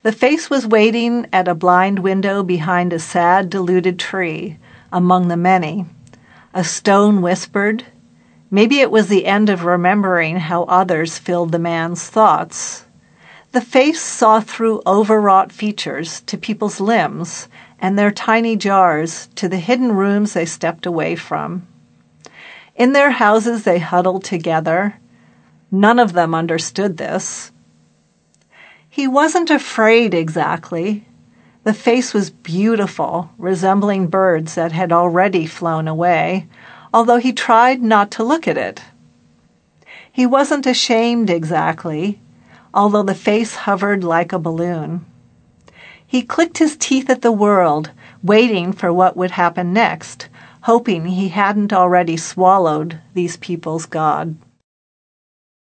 The face was waiting at a blind window behind a sad, deluded tree, among the many. A stone whispered. Maybe it was the end of remembering how others filled the man's thoughts. The face saw through overwrought features to people's limbs and their tiny jars to the hidden rooms they stepped away from. In their houses they huddled together. None of them understood this. He wasn't afraid exactly. The face was beautiful, resembling birds that had already flown away, although he tried not to look at it. He wasn't ashamed exactly, although the face hovered like a balloon. He clicked his teeth at the world, waiting for what would happen next, hoping he hadn't already swallowed these people's God.